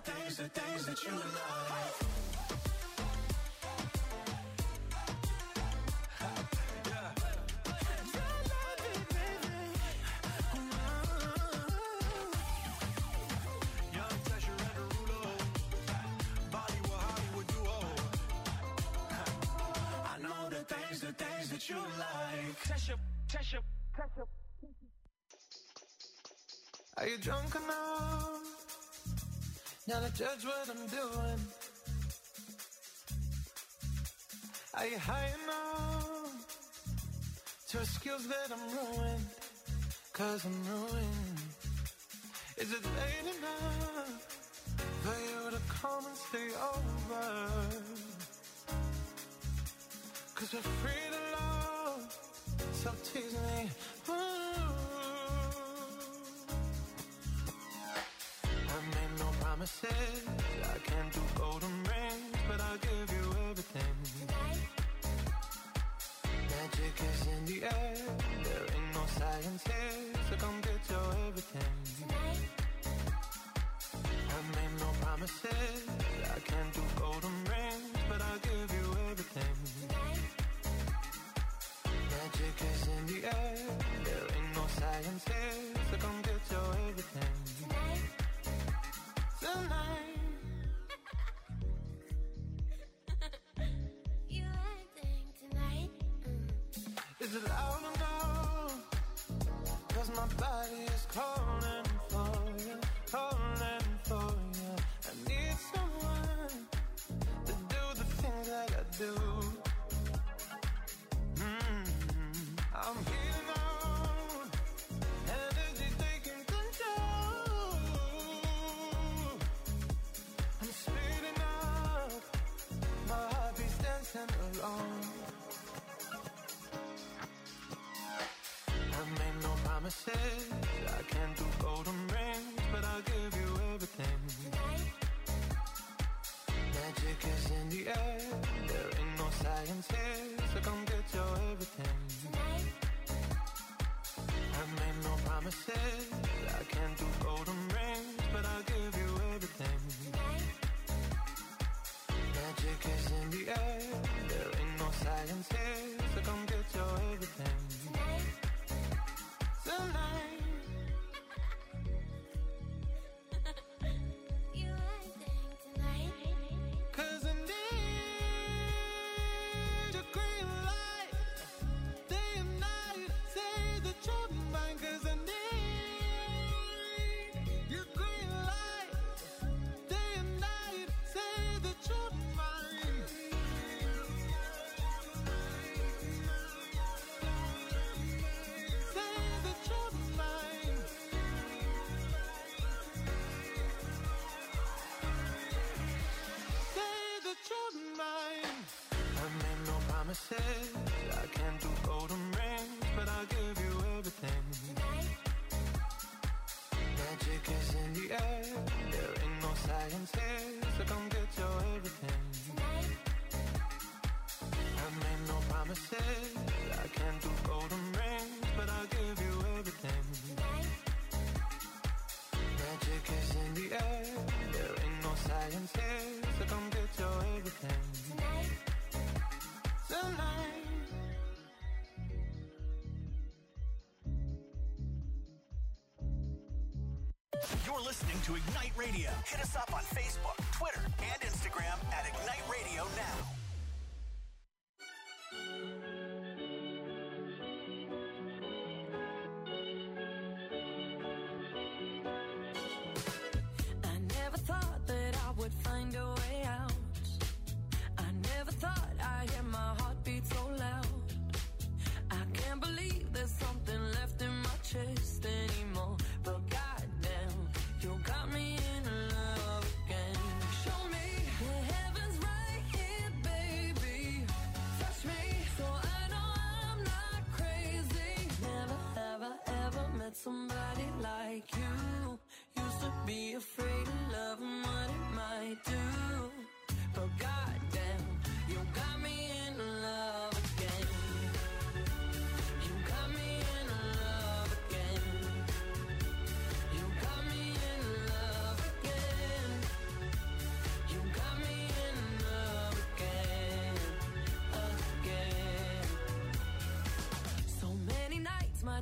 things that you like. You like. Tesha. Are you drunk enough now to judge what I'm doing? Are you high enough to excuse that I'm ruined? 'Cause I'm ruined. Is it late enough for you to come and stay over? 'Cause we're free to love, so tease me. I made no promises, I can't do golden rings, but I'll give you everything. Tonight. Magic is in the air, there ain't no science here, so come get your everything. Tonight. I made no promises, I can't do golden rings, but I'll give you everything. Tonight. Magic is in the air, there ain't no science here, so come get your everything. Tonight. Tonight. You acting tonight. Is it loud enough? 'Cause my body is calling for you, calling for you. I need someone to do the things that I do. I'm healing out, energy taking control. I'm speeding up, my heart beats dancing along. I made no promises, I can't do golden rings, but I'll give you everything. Tonight. Magic is in the air, there ain't no science here, so come get your everything. Tonight. I made no promises, I can't do golden rings, but I'll give you everything. Tonight. Magic is in the air, there ain't no science here, so come get your everything. Tonight. Tonight. You acting tonight. 'Cause I need your green light, day and night, say that you're mine. 'Cause I need your green light, day and night, say that you're mine. Say that you're mine. Say that you're mine. I made no promises, I can't do golden rings, but I'll give you everything. Tonight. Magic is in the air, there ain't no science here, so come get your everything. Tonight. I made no promises, I can't do golden rings, but I'll give you everything. Tonight. Magic is in the air, there ain't no science here, so come get your everything. Tonight. Tonight. You're listening to Ignite Radio. Hit us up on Facebook, Twitter, and Instagram at Ignite Radio Now. I never thought that I would find a way out. I never thought I'd hear my heartbeat so loud. I can't believe there's something left in my chest anymore. But goddamn, you got me in love again. Show me the heavens right here, baby.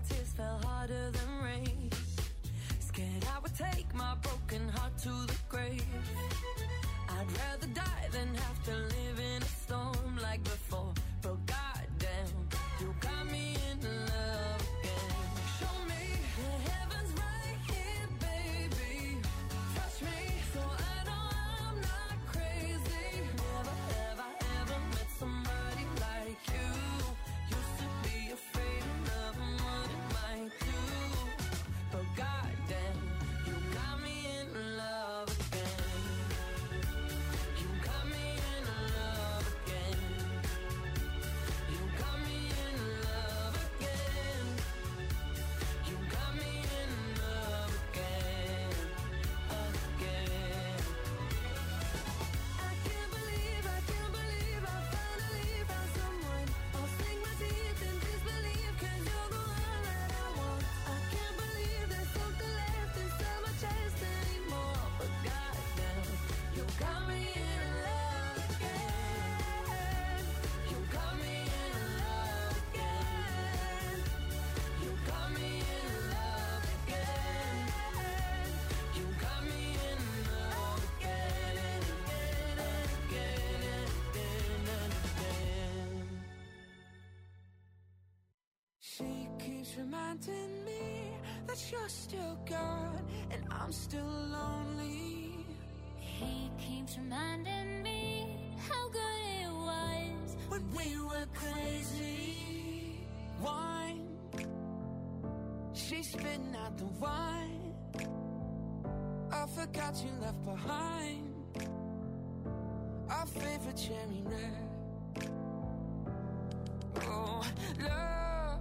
tears fell harder than rain. Scared I would take my broken heart to the grave. I'd rather die than have to live in a storm like before. But goddamn, you got me in love again. Show me the heavens right here, baby. Touch me so I know I'm not crazy. Never have I ever met somebody like you. Used to be afraid of loving what it might do. But goddamn, you got me in love again. You got me in love again. You got me in love again. You got me in love again, again. I can't believe I finally found someone. I'll sink my teeth in disbelief 'cause you're the one that I want. I can't believe there's something left inside my chest anymore. But goddamn, you got me in love again. You got me in love again. You got me in love again. You got me in love again and again and again and again and again. She keeps reminding me that you're still gone and I'm still lonely. He keeps reminding me how good it was When we were crazy, wine. She's spitting out the wine. I forgot you left behind our favorite cherry red. Oh, love,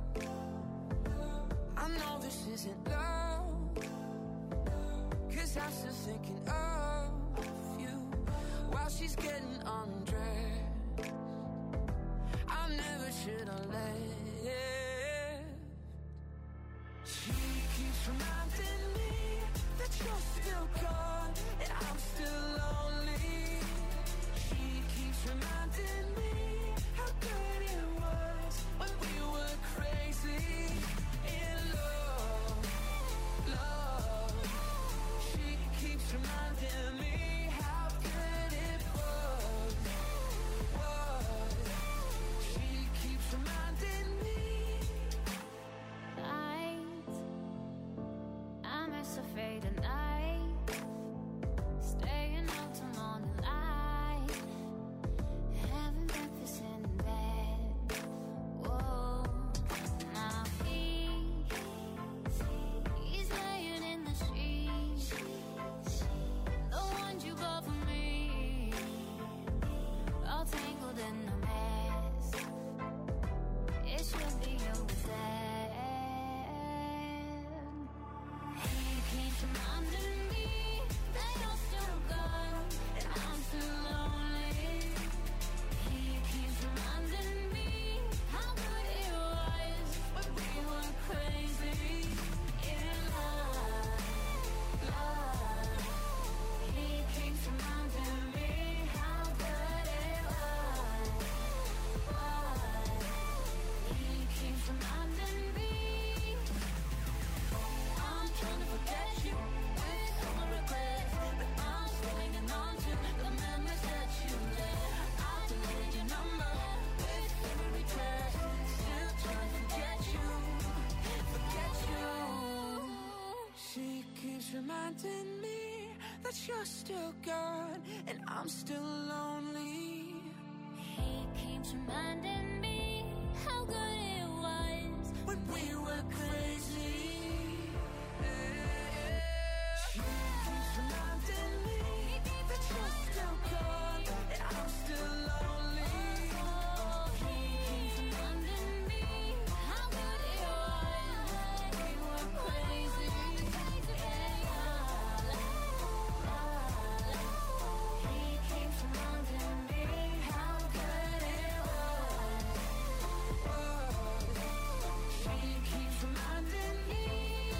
I know this isn't love, 'cause I'm still thinking of you while she's getting undressed. I never should have left. She keeps reminding me that you're still gone and I'm still lonely. She keeps reminding me how good it was when we were crazy in love, love. She keeps reminding me how good it was. She keeps reminding me. I'm as afraid at night, staying out till morning light, having breakfast in bed. Whoa, now he's laying in the sheets, the ones you bought for me, all tangled in a mess. It should be yours. He keeps reminding me that you're still gone and I'm still lonely. He keeps reminding me how good it was when we were crazy in love, love. He keeps reminding me how good it was. He keeps reminding me. I'm trying to forget you with all my regrets, but I'm still hanging on to the memories that you left. I deleted your number with every text, still trying to forget you, forget you. She keeps reminding me that you're still gone and I'm still lonely. He keeps reminding me how good it was When we were crazy. She keeps reminding me that you're still gone and I'm still lonely. He keeps reminding me how good it was when we were crazy. He keeps reminding me how good it was. She keeps reminding me.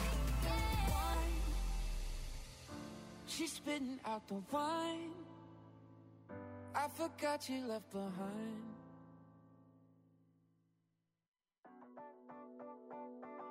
She's spitting out the wine. I forgot you left behind.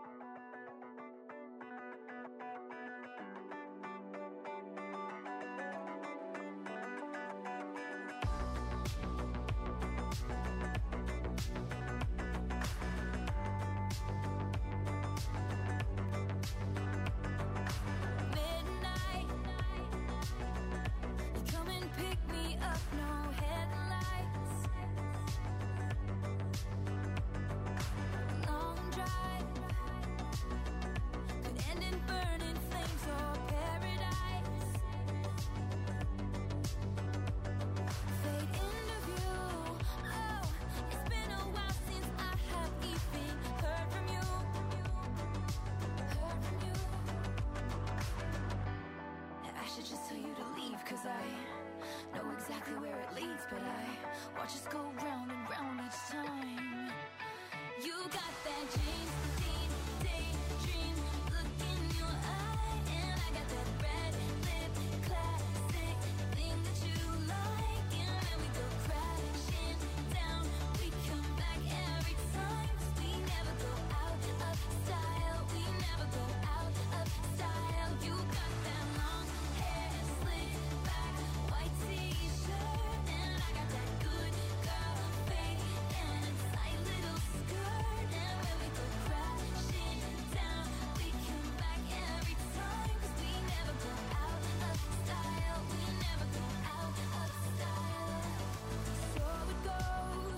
I know exactly where it leads, but I watch us go round and round each time. You got that James Dean daydream look in your eye, and I got that red lip classic thing that you like, and when we go crashing down, we come back every time, 'cause we never go out of style, we never go out of style. You got that long hair slicked back, white t-shirt, and I got that good girl fade and a tight little skirt, and when we go crashing down, we come back every time, 'cause we never go out of style, we never go out of style. So it goes,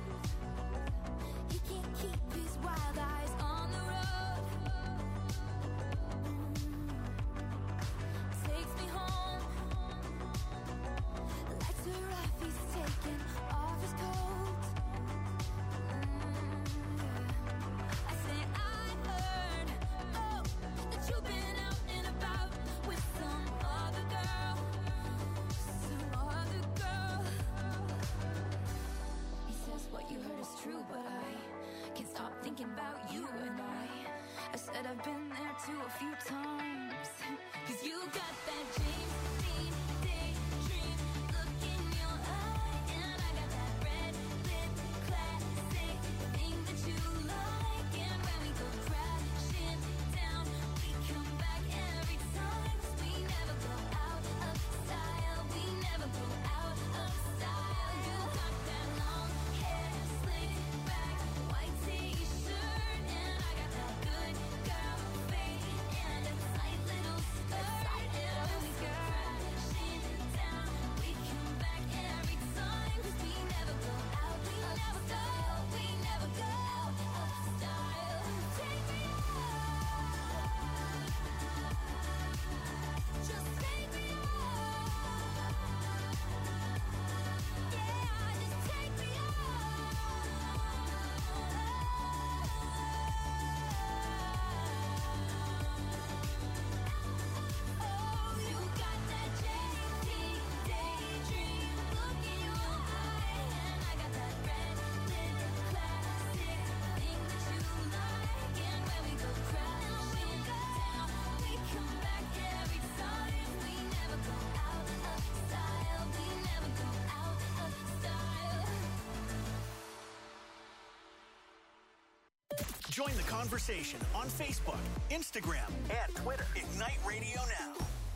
he can't keep his wild eyes on the road. Takes me home, lights are off, he's taking off his coat. I say I heard, oh, that you've been out and about with some other girl, some other girl. He says what you heard is true, but I can't stop thinking about you, and I said I've been there too a few times. 'Cause you got that James Dean daydream look in your eye, and I got that red lip classic thing that you like, and when we go crashing down, we come back every time, 'cause we never go out of style, we never go out of style. You got that long hair slicked back, white t-shirt, and I got that good girl fade and a tight little skirt, and when we go crashing down, we come back every time, 'cause we never go out of style, we never go out of style. Take me out, just take me out, yeah, just take me out. Oh, you got that JT daydream look in your eye, and I got that red lip classic thing that you like, and when we go crashing down, we come back every time, we never go out of style, we never go out of style. Join the conversation on Facebook, Instagram, and Twitter. Ignite Radio Now.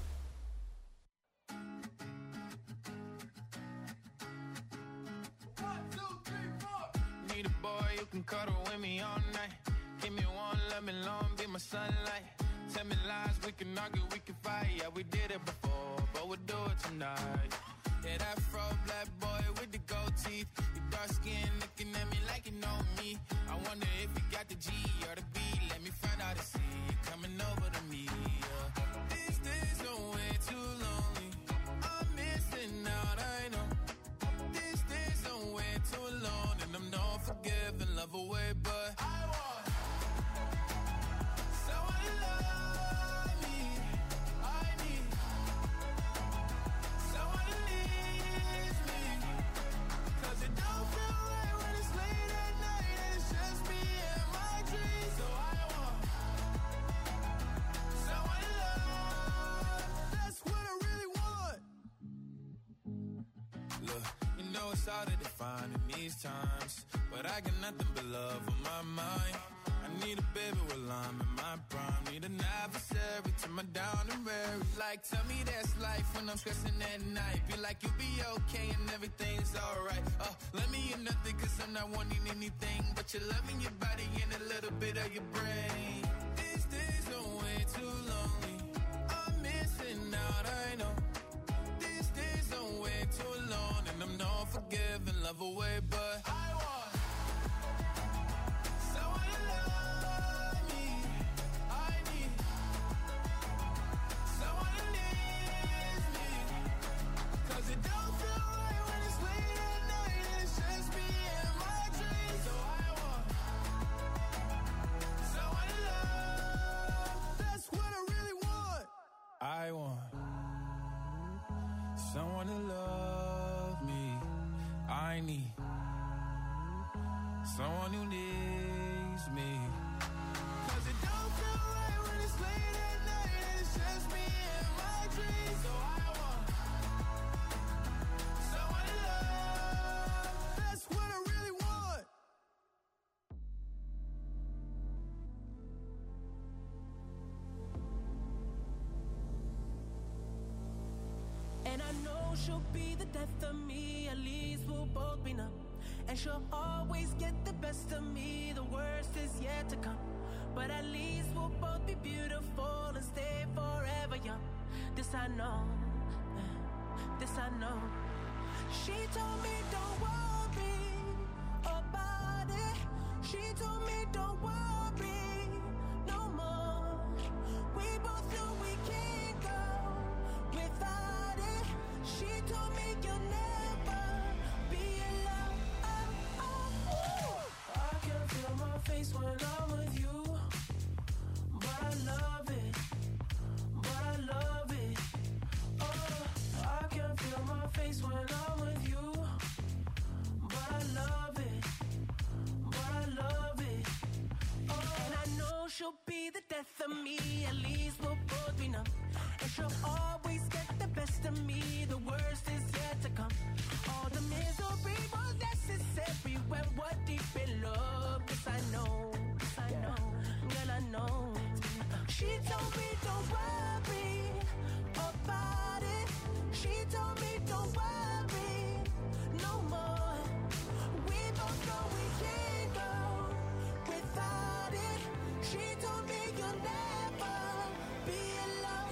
Need a boy you can cuddle with me all night. Give me one, let me long, be my sunlight. Tell me lies, we can argue, we can fight. Yeah, we did it before, but we'll do it tonight. Yeah, that fro black boy with the gold teeth. Your dark skin looking at me like you know me. I wonder if you got the G or the B. Let me find out and see you coming over to me. Yeah. These days are way too lonely. I'm missing out, I know. These days are way too alone, and I'm not forgiving, love away, but I want someone to love me. I need someone to leave me, 'cause it don't feel right when it's late at night and it's just me and my dreams. So I want someone to love. That's what I really want. Look, you know it's hard to define in these times, but I got nothing but love on my mind. I need a baby while I'm in my prime. Need an adversary to my down and weary. Like, tell me that's life when I'm stressing at night. Be like, you'll be okay and everything's alright. Let me in nothing, 'cause I'm not wanting anything but your love in your body and a little bit of your brain. These days are way too lonely. I'm missing out, I know. These days are way too alone, and I'm not forgiving, love away, but I want someone to love me. I need someone to leave me, 'cause it don't feel right when it's late at night and it's just me and my dreams. So I want someone to love. That's what I really want. I want need someone who needs me. 'Cause it don't feel right when it's late at night and it's just me and my dreams. So I want someone to love. That's what I really want. And I know she'll be the death of me, at least we'll both be numb. And she'll always get the best of me, the worst is yet to come. But at least we'll both be beautiful and stay forever young. This I know, this I know. She told me don't worry about it. She told me don't worry no more. We both know we can't go without it. She told me you'll never be alone. I can feel my face when I'm with you, but I love it, but I love it. Oh, I can feel my face when I'm with you, but I love it, but I love it. Oh, and I know she'll be the death of me, at least we'll both be numb. And she'll always get the best of me, the worst is yet to come. All the misery was necessary when we're deep in love. Yes, I know, girl, I know. She told me don't worry about it. She told me don't worry no more. We both know we can't go without it. She told me you'll never be alone.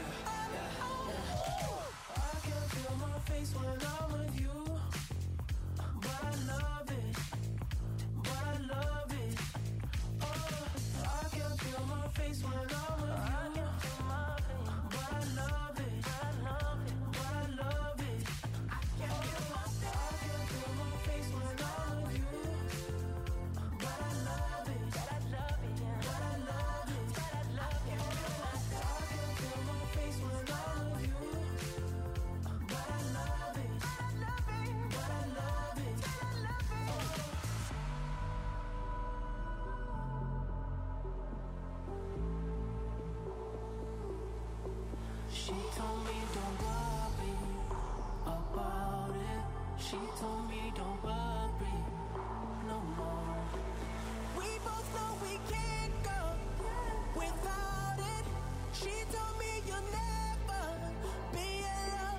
I can feel my face when I'm with you, but I love it, but I love it. Oh, I can feel my face when I'm with you, but I love it, but I love it, but I love it. I can feel my face when I'm with you, but I love it, but I love it, but I love it, but I love it. I can feel my face when I'm with you, but I love it, but I love it, but I love it. She told me don't worry about it. She told me don't worry no more. We both know we can't go without it. She told me you'll never be alone.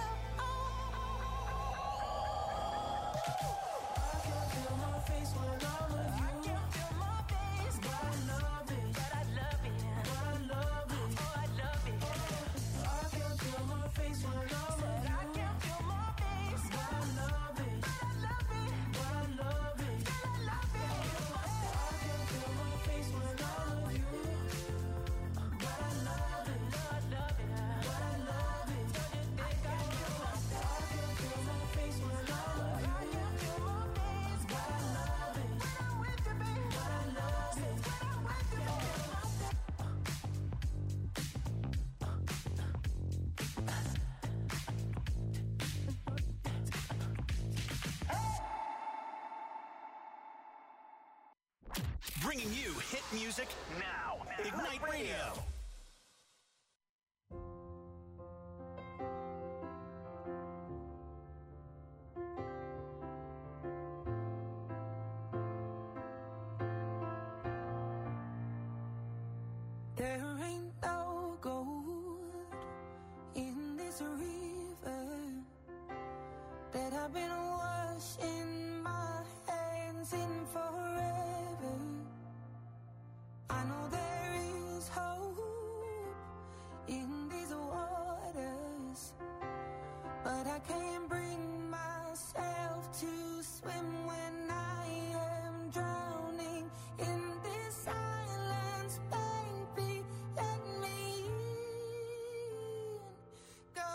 I can feel my face when I'm with you. I can feel my face, but I love it, but I love it, but I love it. Oh, I love it. I can feel my face when I'm with you. I can feel my face, but I love it, but I love it, but I love it, but I love it. I can feel my face when I'm with you, but I love it, but I love it, but I love it. I can feel my face when I'm with you. I can feel my face, but I love it, when I'm with you, baby, but I love it, when I'm with you, baby. Bringing you hit music now. Ignite Radio. There ain't no gold in this river that I've been washing my hands in forever. I know there is hope in these waters, but I can't bring myself to swim when I am drowning in this silence. Baby, let me in. Go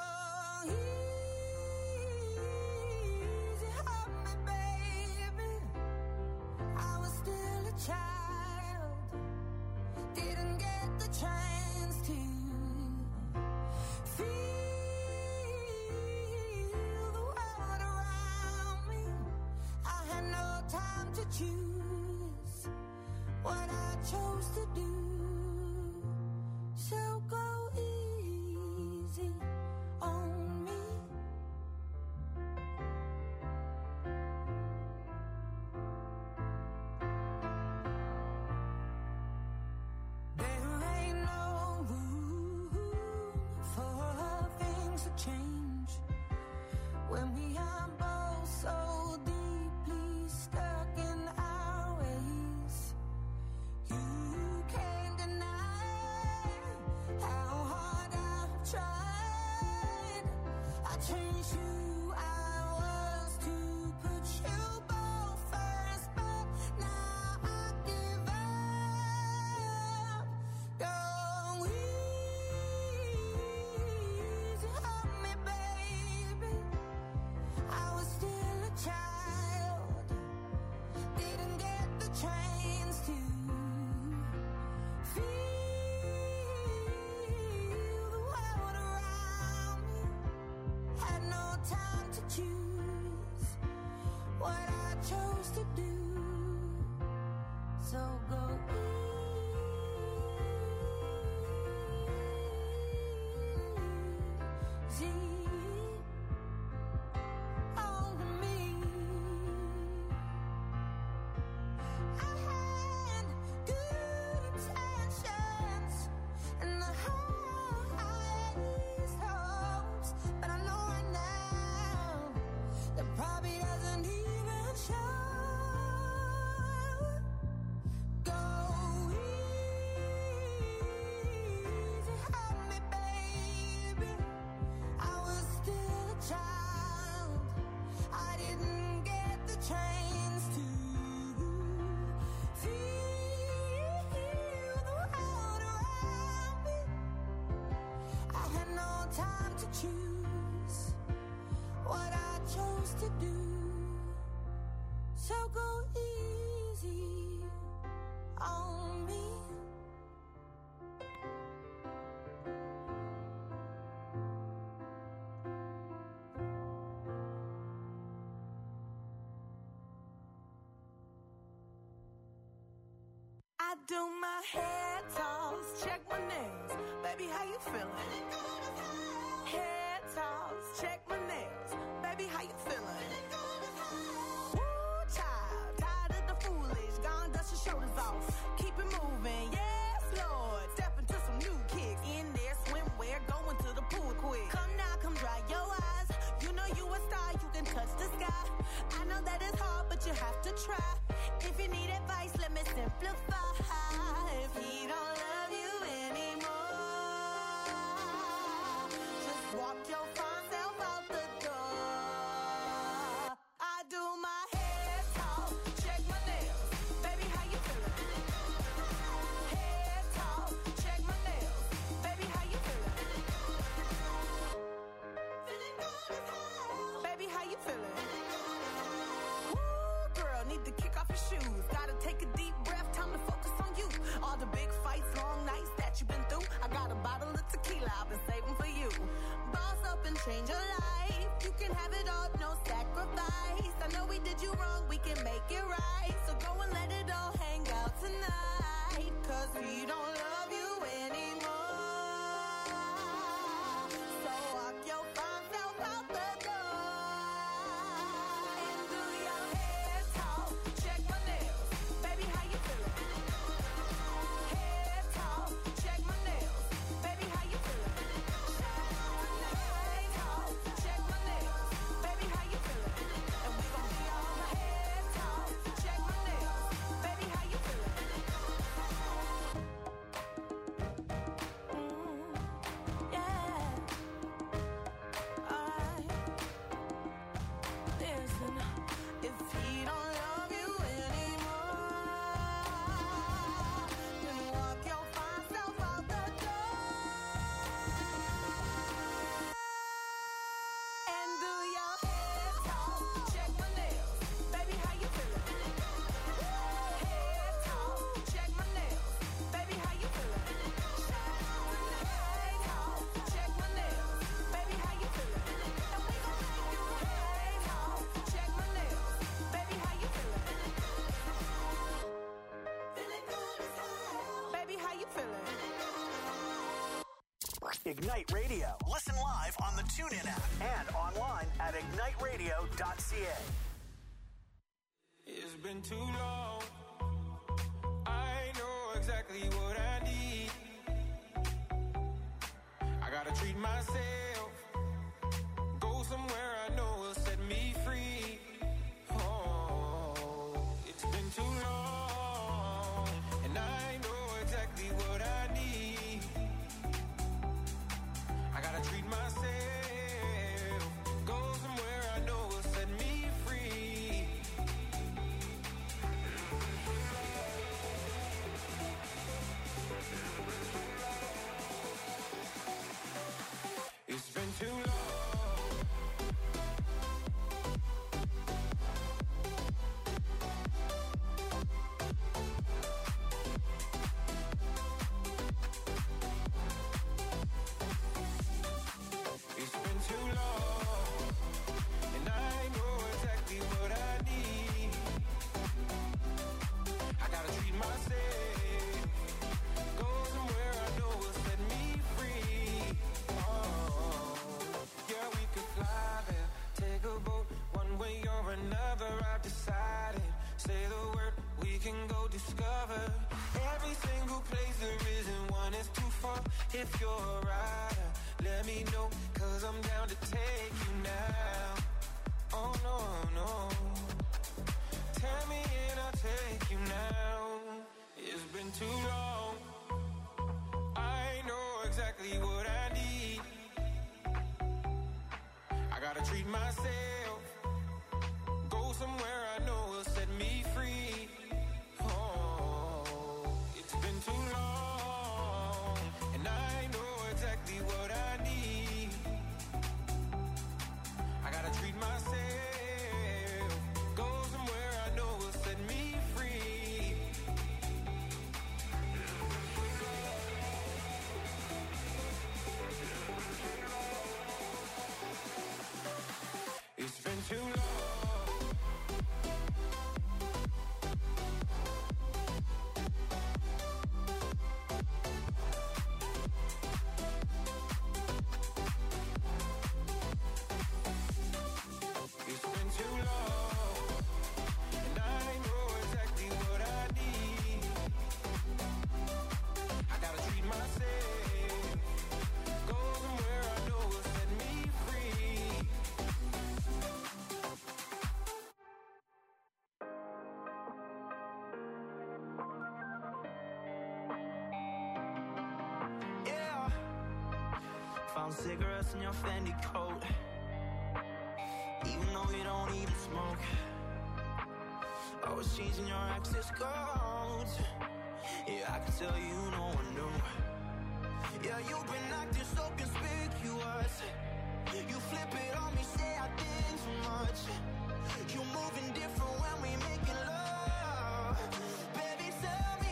easy on me, baby. I was still a child, didn't get the chance to feel the world around me. choose what I chose to do. So go easy on me. There ain't no room for things to change when we are both so deeply stuck in our ways. You can't deny how hard I've tried. I changed who I was to put you both first, but now I give up. Go easy on me, baby. I was still a child, didn't get the chance to feel the world around me. Had no time to choose what I chose to do. So go easy on me. I had good intentions and the highest hopes, but I know right now that probably doesn't even show. Go easy on me, baby. I was still a child. I didn't get the chance to feel the world around me. I had no time to choose what I chose to do. So go easy on me. I do my hair toss, check my nails. Baby, how you feeling? Hair toss, check my nails. Baby, how you feeling? Woo, child, tired of the foolish. Gone, dust your shoulders off. Keep it moving, yes, Lord. Step into some new kicks. In there, swimwear, going to the pool quick. Come now, come dry your eyes. You know you a star, you can touch the sky. I know that it's hard, but you have to try. If you need advice, let me simplify. If he don't love you anymore, just walk your fine self out the door. I do my hair talk, check my nails. Baby, how you feeling? Hair talk, check my nails. Baby, how you feeling? Feeling good as hell. Baby, how you feeling? Woo, girl, need to kick off your shoes. Gotta take a deep breath, time to focus on you. All the big fights, long nights that you've been through. I got a bottle of tequila I've been saving for you. Boss up and change your life. You can have it all, no sacrifice. I know we did you wrong, we can make it right. So go and let it all hang out tonight. Cause we don't love you anymore. So walk your fine self out the door. And do your hair talk, check my nails. Baby, how you feeling? Hair talk, check my nails. Baby, how you feeling? Hair talk, check my nails. Baby, how you feeling? And we gon' be all hair talk, check my nails. Baby, how you feeling? Ignite Radio. Listen live on the TuneIn app and online at igniteradio.ca. It's been too long. I know exactly what I need. I gotta treat myself. Go somewhere I know will set me free. Oh, it's been too long. And I know exactly what I need. I gotta treat myself. Go somewhere I know will set me free. It's been too long. It's been too long, and I know exactly what I need. I gotta treat myself. Go somewhere I know will set me free. Oh, yeah, we could fly there, take a boat, one way or another. I've decided. Say the word, we can go discover every single place there isn't one is too far. If you're a rider, let me know, 'cause I'm down to take you now. Oh no, no. Tell me and I'll take you now. It's been too long. I know exactly what I need. I gotta treat myself. Go somewhere I know will set me free. Oh, it's been too long, and I know exactly what I need. I gotta treat myself. Go somewhere I know will set me free. It's been too long. It's been too long, and I know exactly what I need. I gotta treat myself. Go somewhere I know will set me free. Yeah. Found cigarettes in your Fendi coat. Even though you don't even smoke. Always changing your access codes. Yeah, I can tell you no one knew. Yeah, you've been acting so conspicuous. You flip it on me, say I think too much. You moving different when we making love. Baby, tell me,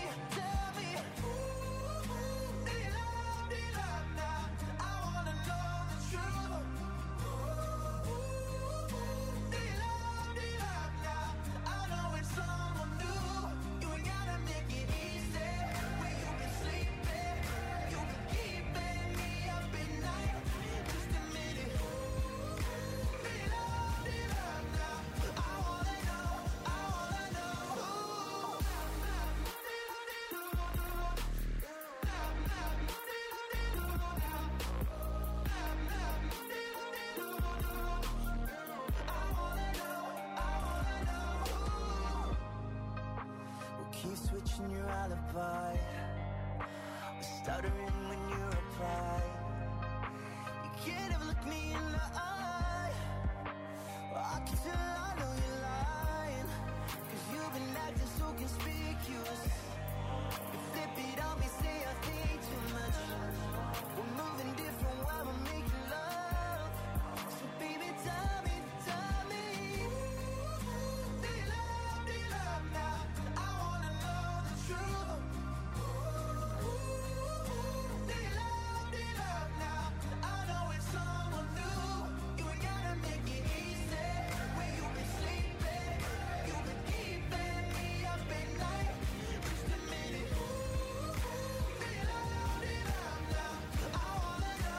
ooh, they love now. I wanna know the truth. Ooh, they love now. I know it's someone new. You ain't gotta make it easy. When you been sleeping, you been keeping me up at night. Just a minute. They love now. I wanna know. We'll keep switching your alibi. We're stuttering when you reply. You can't ever look me in the eye. Well, I can tell I know you're lying. 'Cause you've been acting so conspicuous. You flip it on me, say I think too much. We're moving different while we're making love. So baby, tell me. They love now. I wanna know the truth. They love now. I know it's someone new. You ain't gotta make it easy. When you been sleeping, you been keeping me up at night. Just a minute. They love now. I wanna know.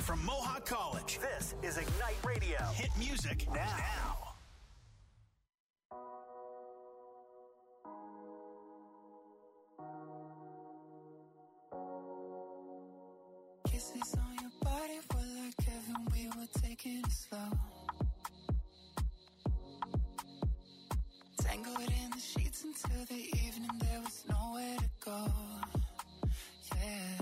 from Mohawk College. This is Ignite Radio. Hit music now. Kisses on your body were like heaven, we were taking it slow. Tangled in the sheets until the evening, there was nowhere to go. Yeah.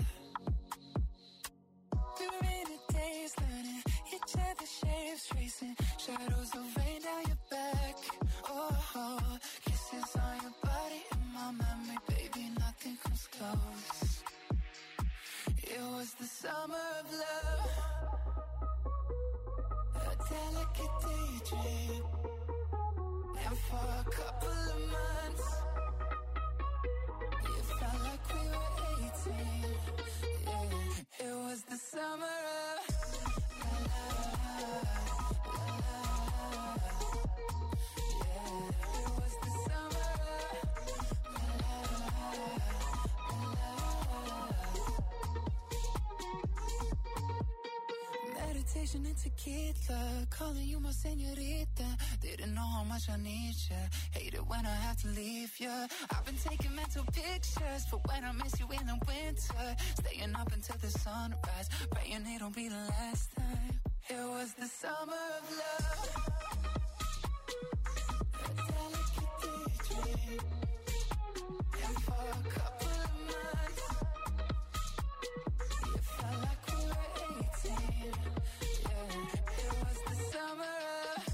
We were in the days learning each other's shapes, tracing shadows of rain down your back. Oh, kisses on your body in my memory, baby, nothing comes close. It was the summer of love, a delicate daydream. And for a couple of months, it felt like we were 18. Yeah, it was the summer of la la la la. Yeah, it was the summer of la la la. Meditation and tequila, calling you my señorita. Didn't know how much I need ya. Hate it when I have to leave ya. I've been taking mental pictures for when I miss you in the winter. Staying up until the sunrise, praying it'll be the last time. It was the summer of love, a delicate daydream. And for a couple of months, it felt like we were 18. Yeah, it was the summer of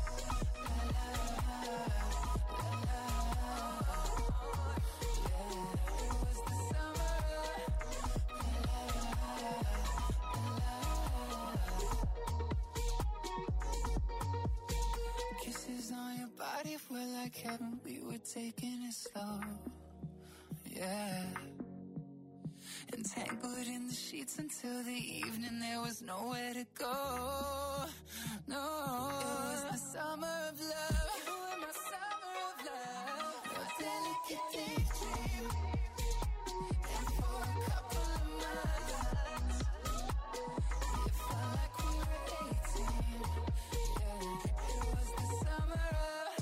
body were like heaven, we were taking it slow. Yeah. Entangled in the sheets until the evening, there was nowhere to go. No. It was the summer of love. You were my summer of love. A delicate daydream. And for a couple of months, it felt like we were 18. Yeah. It was the summer of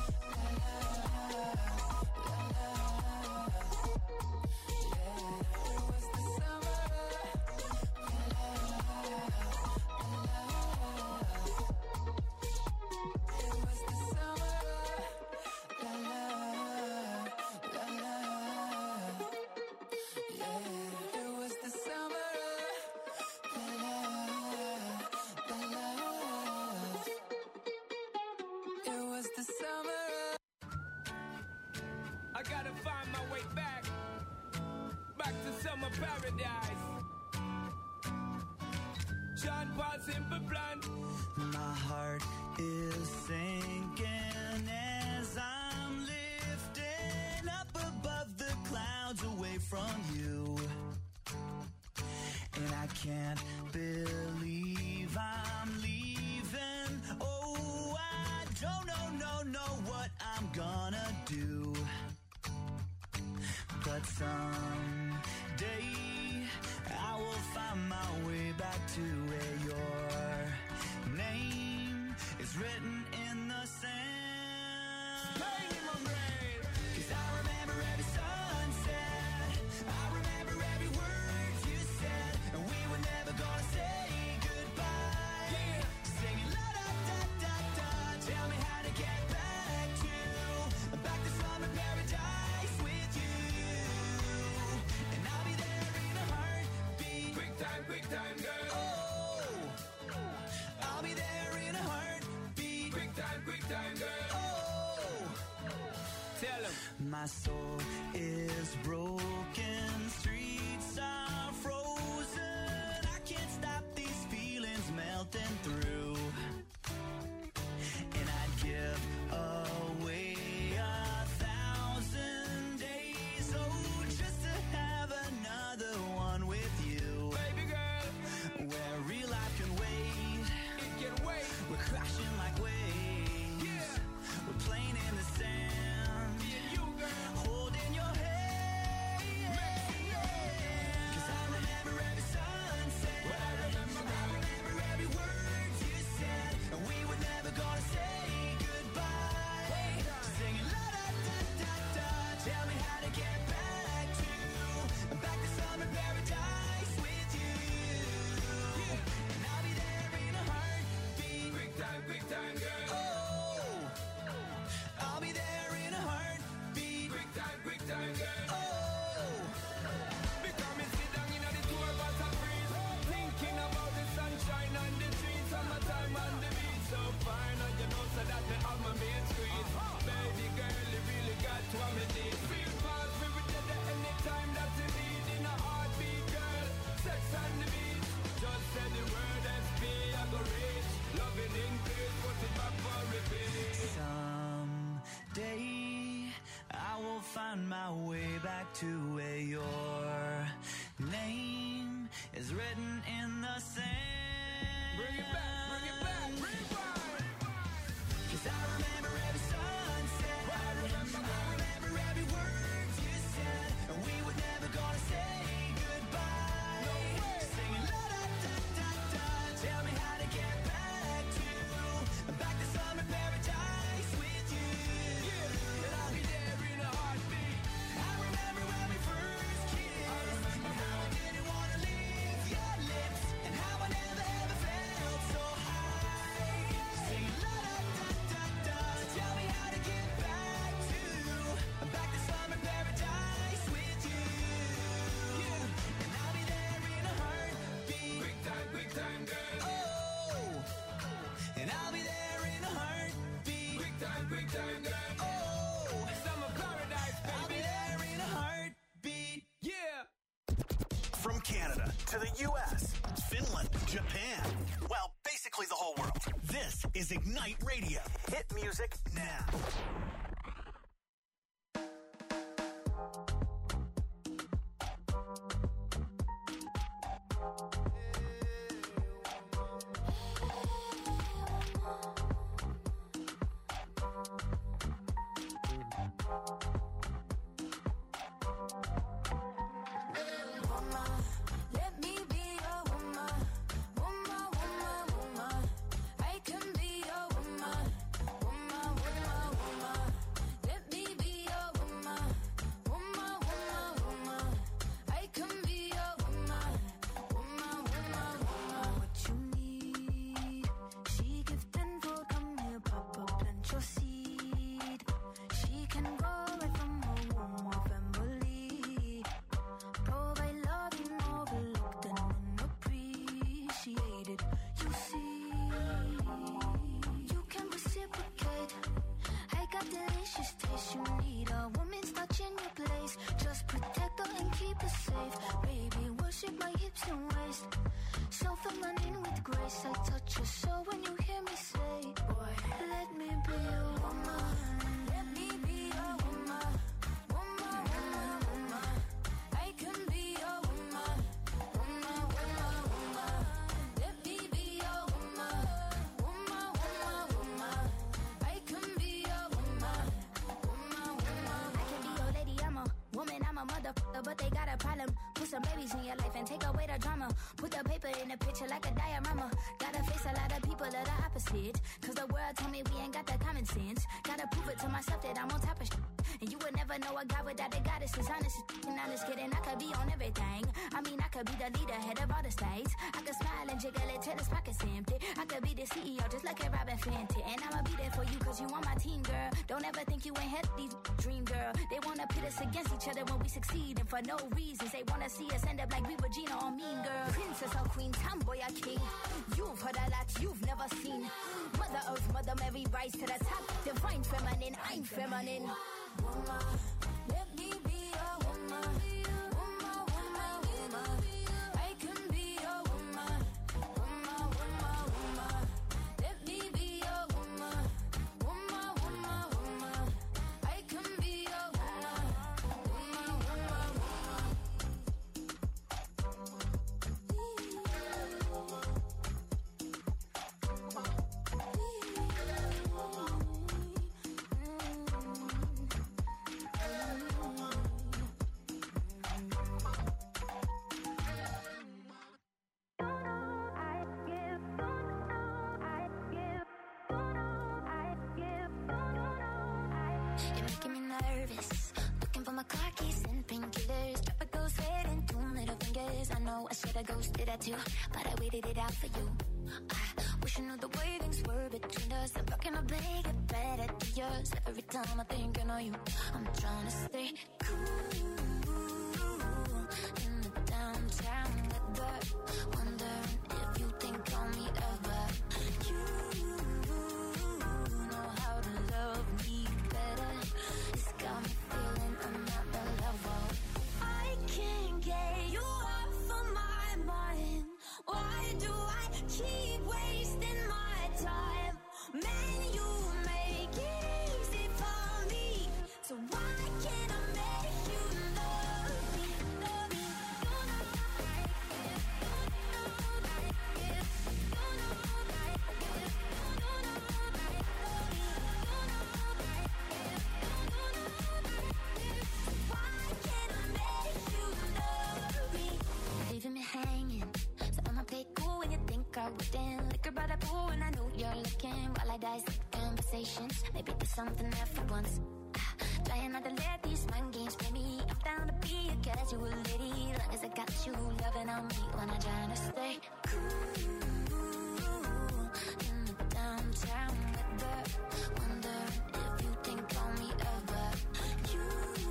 I gotta find my way back to summer paradise. John Paul Simple Plan. My heart is sinking as I'm lifting up above the clouds away from you. And I can't believe I'm leaving. Oh, I don't know what I'm gonna do. But someday I will find my way back to where your name is written in the sand. Pain in my brain. 'Cause I remember every sunset, I remember every word you said, and we were never gonna say goodbye. Yeah. Singing la da da da da, tell me how to get back to summer paradise with you. And I'll be there in a heartbeat. Quick time, girl. Oh, I'll be there in a heartbeat. Quick time, girl. Oh, Tell him. my soul is broken, streets are frozen. I can't stop these feelings melting through. And I'd give away 1,000 days, oh, just to have another one with you. Baby girl, Where real life can wait, it can wait. we're crashing like waves. Yeah. We're playing in the sand, Me and you, girl. way back to where your name is written in the sand. Bring it back, bring it back, rewind. 'Cause I remember every sunset. I remember every word you said. And we were never gonna say goodbye. No way. Singing la da da da da. Tell me how to get back to summer paradise with you. Yeah, and I'll be there in a heartbeat. I remember when we first kissed. And how I didn't wanna leave your lips. And how I never ever felt so high. Singing la da da da da. Tell me how to get back to summer paradise with you. Yeah, and I'll be there in a heartbeat. Quick time, girl. Oh, and I'll be there in a heartbeat. Quick time, girl. Oh, Summer paradise, I'll be baby. there in a heartbeat. Yeah. From Canada to the U.S., Finland, Japan. Well, basically the whole world. This is Ignite Radio. Hit music now. Let me be your woman, woman, woman, woman. I can be your woman, woman, woman, woman. Let me be your woman, woman, woman, woman. I can be your woman, woman, woman, woman. What you need, she give tenfold. Come here, Papa, plant your seed. She can go right from her womb or family. Provide loving overlooked and unappreciated. You see, you can reciprocate. I got delicious taste. You need a woman's touch in your place. Just protect her and keep her safe. Baby, worship my hips and waist. So feminine with grace. I touch your soul when you hear me say, boy, let me be your woman. Let me be your woman. Woman, woman, woman. I can be your woman, woman, woman, woman. Let me be your woman, woman, woman, woman. I can be your woman, woman, woman. I can be your lady, I'm a woman, I'm a motherfucker, but they got a problem. Put some babies in your life and take away the drama. Put the paper in the picture like a diorama. Gotta face a lot of people that are opposite. 'Cause the world told me we ain't got that common sense. Gotta prove it to myself that I'm on top of shit. And you would never know a guy without a goddess is honest. And I'm just kidding, I could be on everything. I mean, I could be the leader, head of all the states. I could smile and jiggle it till his pockets empty. I could be the CEO, just like a Robin Fenty. And I'ma be there for you, 'cause you on my team, girl. Don't ever think you ain't had these dream, girl. They wanna pit us against each other when we succeed. And for no reasons, they wanna see us end up like we Regina or Mean Girl. Princess or queen, tomboy or king. You've heard a lot you've never seen. Mother Earth, Mother Mary, rise to the top. Divine feminine, I'm feminine. Woman, let me be your woman. Woman, woman, woman. I can be your woman. Woman, woman, woman. Let me be your woman. Woman, woman, woman. I can be your woman. Woman, woman, woman. You're making me nervous. Looking for my car keys and painkillers. Tropical sweat and 2 middle fingers. I know I should have ghosted that too, but I waited it out for you. I wish I knew the way things were between us. I'm fucking up, make it better to yours. Every time I think I know you, I'm trying to stay cool in the downtown weather. Wondering if you think on me ever. You know how to love me better. It's got me feeling another level. I can't get you off of my mind. Why do I keep wasting my time? Man, you make it easy for me. So why can't I make drifting. Liquor by the pool and I know you're looking. While I dissect conversations, maybe there's something there for once. Trying not to let these mind games play me. I'm down to be a casual lady, long as I got you loving on me when I'm trying to stay cool in the downtown weather. Wondering if you think on me ever. You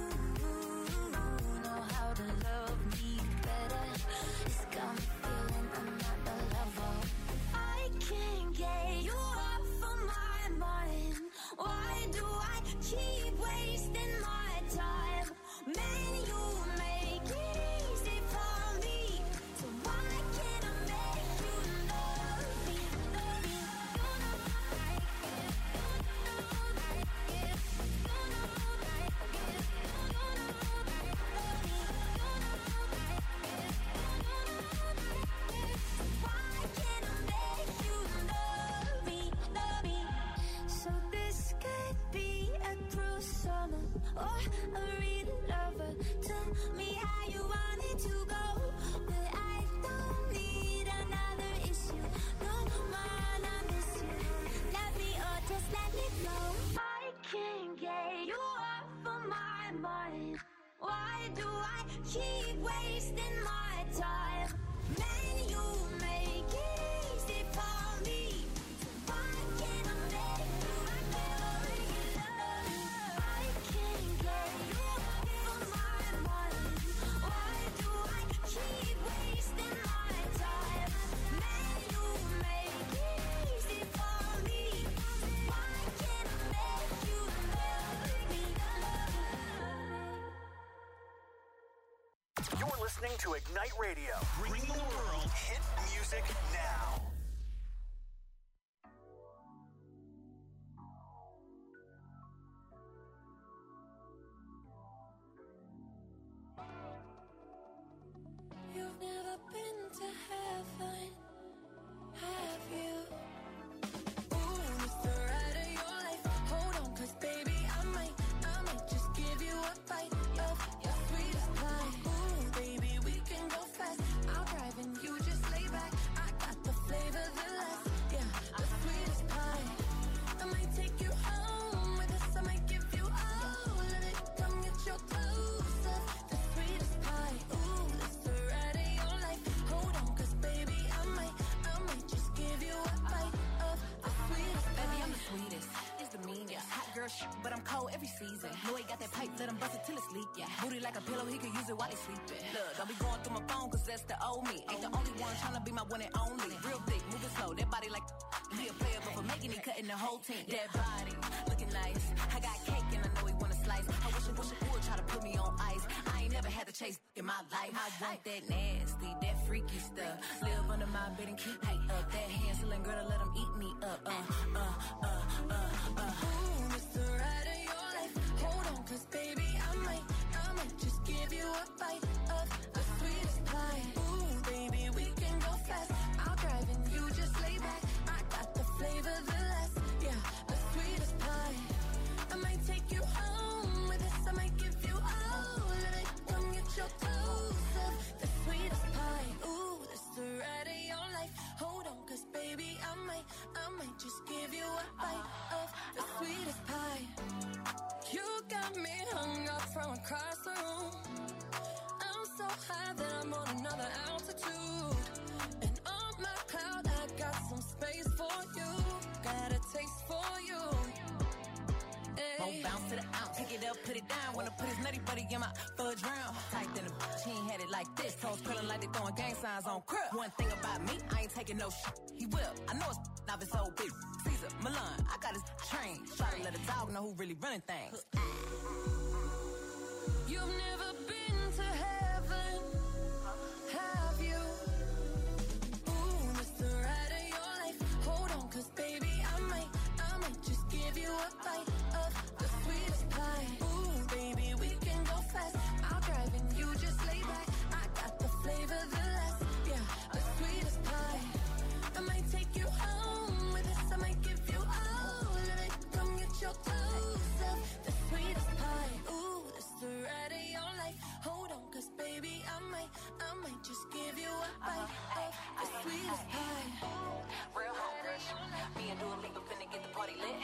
know how to love me better. It's got me feeling I'm not the lover. I can't get you off of my mind. Why do I keep wasting my time? Man, you make it easy for me. So why can't I make you love me? Love me. You know I like it. You know I like it. You know I like it. You know I like it. Why can't I make you love me? Love me. So this could be a cruel summer or a real lover. Tell me how you want it to go, but I don't need another issue. No man, I miss you. Love me or just let me go. I can't get you off of my mind. Why do I keep wasting my time? Man, you make it easy for me. Why can't I make you love me? I can't get you off of my mind. Why do I keep wasting my time? Man, you make it easy for me. Why can't I make you love me? You're listening to Ignite Radio, bringing the world hit music now. You've never been to heaven, have you? Ooh, it's the ride of your life. Hold on, 'cause baby, I might just give you a bite of your sweetest pie. Ooh, baby, we can go fast. I'll drive and you just lay back. I got the flavor, the last, yeah, the sweetest pie. I might take you home with us. I might give you all of it. Come get your clothes up, the sweetest pie. Ooh, it's the ride of your life. Hold on, 'cause baby, I might just give you a bite of the sweetest pie. Baby, I'm the sweetest. It's the meanest. Hot girl shit, but I'm cold every season. Know he got that pipe, let him bust it till it's leak. Yeah. Booty like a pillow, he could use it while he's sleeping. Look, don't be going through my phone, 'cause that's the old me. Ain't the only one tryna be my one and only. Real thick, moving slow, that body like he a player, but for making it, cutting the whole team. That body, looking nice. I got cake and I know he wanna slice. I wish it would try to put me on ice. I ain't never had to chase in my life. I want that nasty, that freaky stuff. Live under my bed and keep me up. That Hansel girl to let him eat me up. Ooh, it's the ride of your life. Hold on, 'cause baby, I might just give you a bite of the sweetest pie. Ooh, baby, we can go fast. I'll drive and you just lay back. I got the flavor, the last, yeah, the sweetest pie. I might take you home with us. I might give you all of it. Come get your clothes up, the sweetest pie. Ooh, it's the ride of your life. Hold on, 'cause baby, I might just give you a bite of the sweetest pie. You got me hung up from across the room. I'm so high that I'm on another altitude. And on my cloud, I got some space for you. Got a taste for you. Won't bounce to the ounce. Pick it up, put it down. Wanna put his nutty buddy in my fudge round. Tight than a bitch, he ain't had it like this. Toes curling like they throwing gang signs on crib. One thing about me, I ain't taking no shit. He will. I know it's now it's so big. Caesar, Milan, I got his train. Try to let a dog know who really running things. You've never been to heaven, have you? Ooh, it's the ride of your life. Hold on, 'cause baby, I might just give you a bite of the sweetest pie. Ooh, baby, we can go fast. I'll drive and you just lay back. I got the flavor, the last, yeah, the sweetest pie. I might take you home with us. I might give you all of it. Come get your clothes up, the sweetest pie. Ooh, it's the ride of your life. Hold on, 'cause baby, I might just give you a bite of the sweetest pie. lit.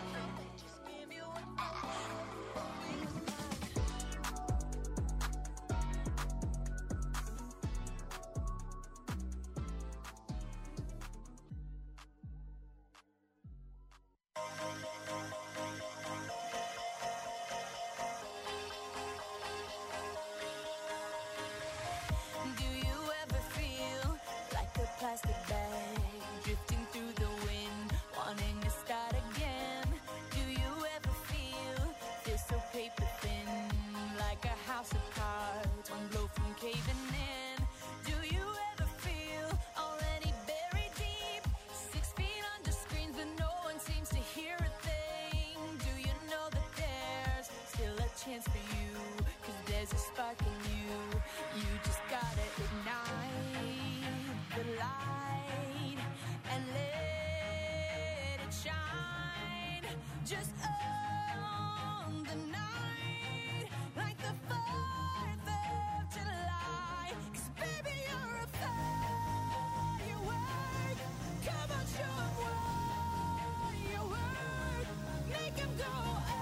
Do you ever feel like a plastic bag drifting through the wind, wanting to start again? Do you ever feel so paper thin, like a house of cards, one blow from caving in? Do you ever feel already buried deep, 6 feet under screens but no one seems to hear a thing? Do you know that there's still a chance for you, 'cause there's a spark in you? You just gotta ignite the light and let it shine. Just own the night like the 4th of July. 'Cause baby, you're a firework. Come on, show 'em what you work. Make 'em go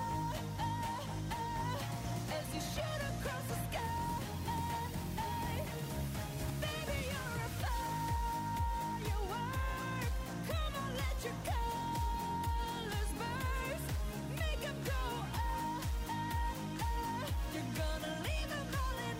as you shoot across the sky. Baby, you're a firework. Come on, let your colors burst. Make 'em go You're gonna leave 'em all in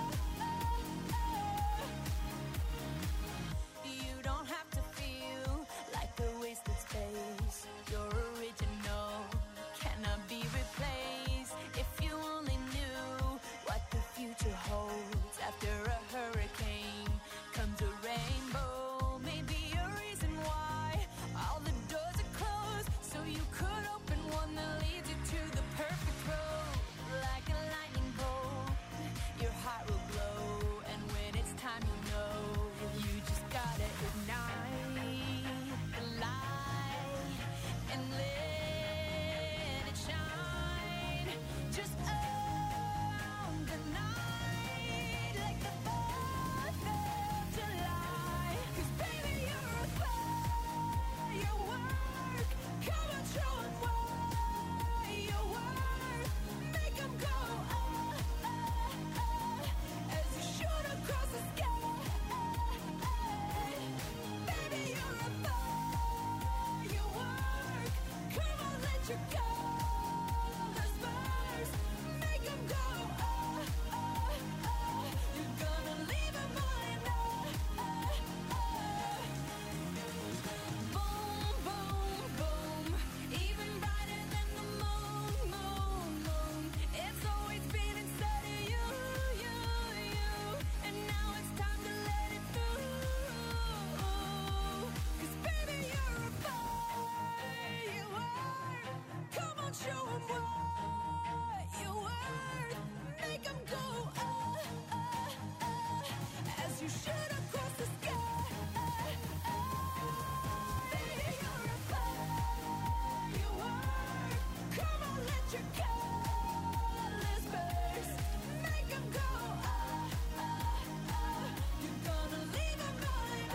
You don't have to feel like a wasted space. You're original, cannot be replaced. If you only knew what the future holds. After a hurricane comes a rainbow. Maybe a reason why all the doors are closed, so you could open one that leads you to the perfect road. Like a lightning bolt, your heart will glow, and when it's time, you know you just gotta ignite the light and let it shine. Just own the night like the 4th of July. 'Cause baby, you're a firework. Come on, show 'em what you work. Make 'em go as you shoot across the sky. Baby, you're a firework. Come on, let your colors burst. Make 'em go You're gonna leave 'em all in Boom, boom, boom. Even brighter than the moon, moon, moon. It's always been inside of you, you, you. And now it's time to let it through. 'Cause baby, you're a firework. Come on, show 'em what you worth. Make 'em go as you shoot across the sky. Baby, you're a firework. Come on, let your colors burst. Make 'em go You're gonna leave 'em all in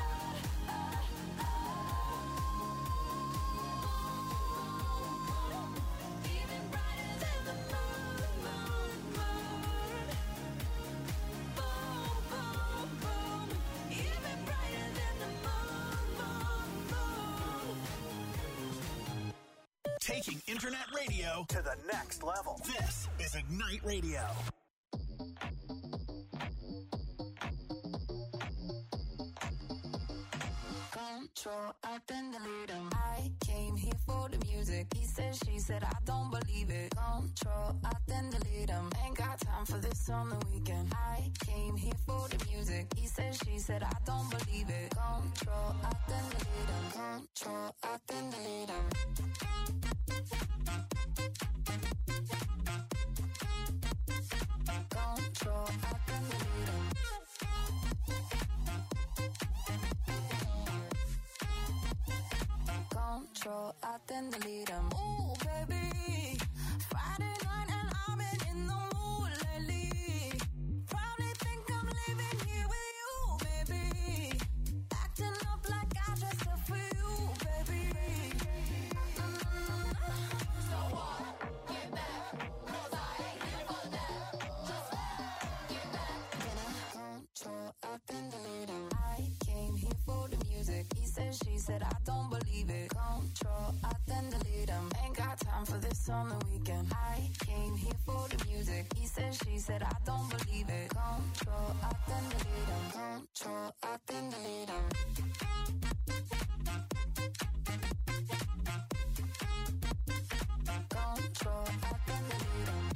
Even brighter than the moon, moon, moon. Boom, boom, boom. Even brighter than the moon, moon, moon. Taking internet radio to the next level. This is Ignite Radio. Control, I then delete him. I came here for the music. He said, she said, I don't believe it. Control, I then delete him. Ain't got time for this on the weekend. I came here for the music. He said, she said, I don't believe it. Control, I then delete him. Control, I then delete him. Control, I then delete him. Control, I then delete him. Ooh, baby, Friday night and I've been in the mood lately. Probably think I'm living here with you, baby. Acting up like I dressed up for you, baby. said I don't believe it. Control, I then delete him. Ain't got time for this on the weekend. I came here for the music. He said, she said I don't believe it. Control, I then delete him. Control, I then delete him. Control, I then delete him.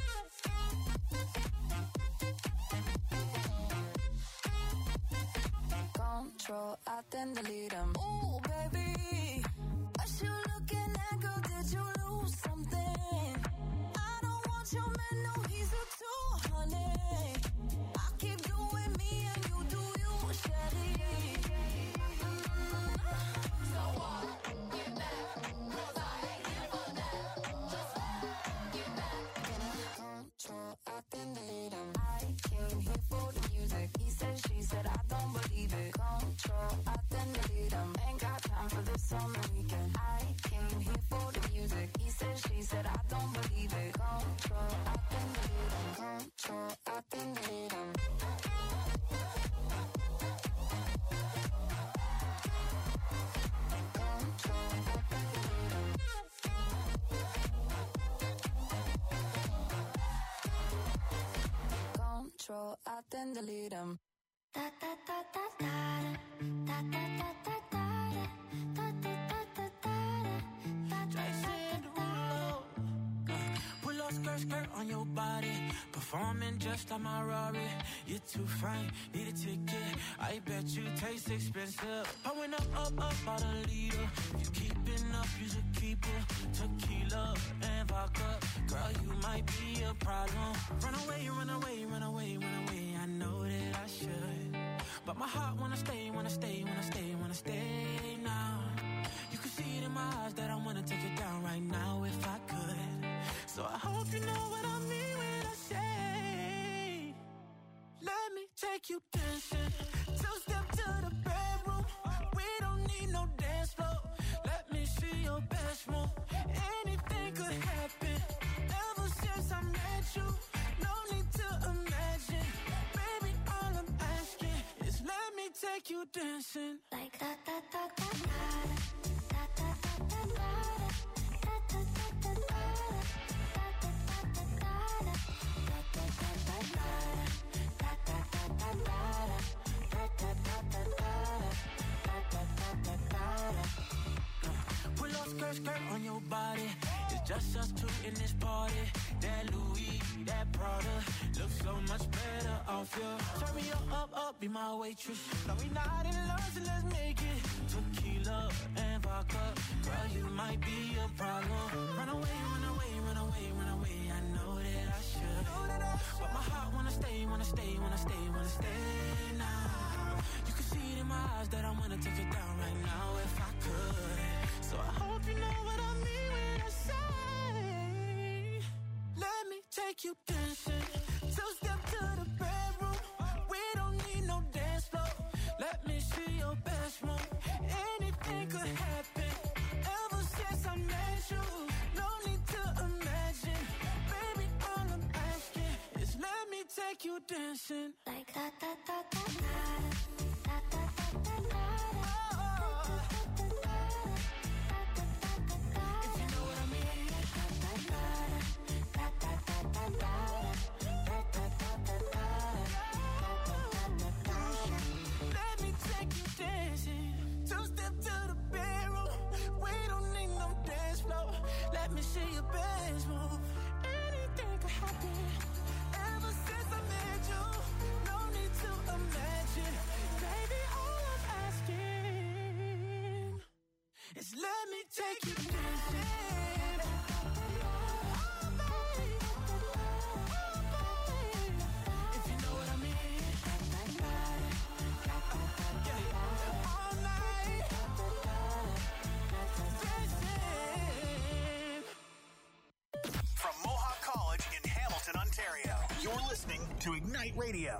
Control, I then delete him. Ooh, baby, what you looking at, girl? Did you lose something? I don't want your man, no, he's a 200. I keep doing me and you do you, Shelly. So what? Get back, 'cause I ain't here for that. Just get back. Control, I then delete him. I came here for the music. He said, she said, I don't believe it. Control, I then delete him. Ain't got time for this on the weekend. I came here for the music. He said, she said, I don't believe it. Control, I then delete him. Control, I then delete him. Control, I then delete him. Control, I then delete him. Da da da da da da da da da da da da da da da. Pull up skirt on your body, performing just like my Rari. You're too fine, need a ticket. I bet you taste expensive. Pouring up about a liter. If you keeping up, you should keep it. Tequila and vodka, girl, you might be a problem. Run away, run away, run away, run away. I know that I should, but my heart wanna stay, wanna stay, wanna stay, wanna stay now. You can see it in my eyes that I wanna take it down right now if I could. So I hope you know what I mean when I say, let me take you dancing. Two-step to the bedroom. We don't need no dance floor. Let me see your best move. Anything could happen. Ever since I met you, no need to imagine. Baby, all I'm asking is let me take you dancing. Like da da da da da da da da da da da da da da. Pull up skirt on your body. It's just us two in this party. That Louis, that Prada looks so much better off you. Turn me up, be my waitress. No, we not in love, so let's make it. Tequila and vodka, girl, you might be a problem. Run away, run away, run away, run away. I know that I should, but my heart wanna stay, wanna stay, wanna stay, wanna stay now. You can see it in my eyes that I wanna take it down right now if I could. So I hope you know what I mean when I say, let me take you dancing. Two-step to the bedroom. We don't need no dance floor. Let me see your best move. Anything could happen. Ever since I met you, no need to imagine. Baby, all I'm asking is let me take you dancing. Like da da da da da da da da da da. If you know what I mean. Let me take you dancing. Two-step to the bedroom. We don't need no dance floor. Let me see your best move. Anything could happen. Ever since I met you, no need to imagine. Baby, all I'm asking is let me take you dancing. If you know what I mean. All night. Dancing. From Mohawk College in Hamilton, Ontario, you're listening to Ignite Radio.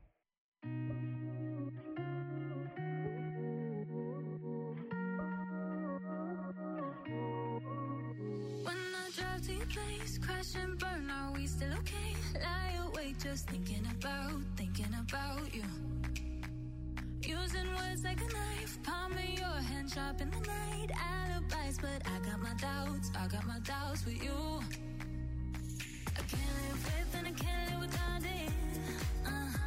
When I drive to your place, crash and burn, are we still okay? Lie awake just thinking about you. You Using words like a knife, palming your hand, sharp in the night. Alibis, but I got my doubts with you.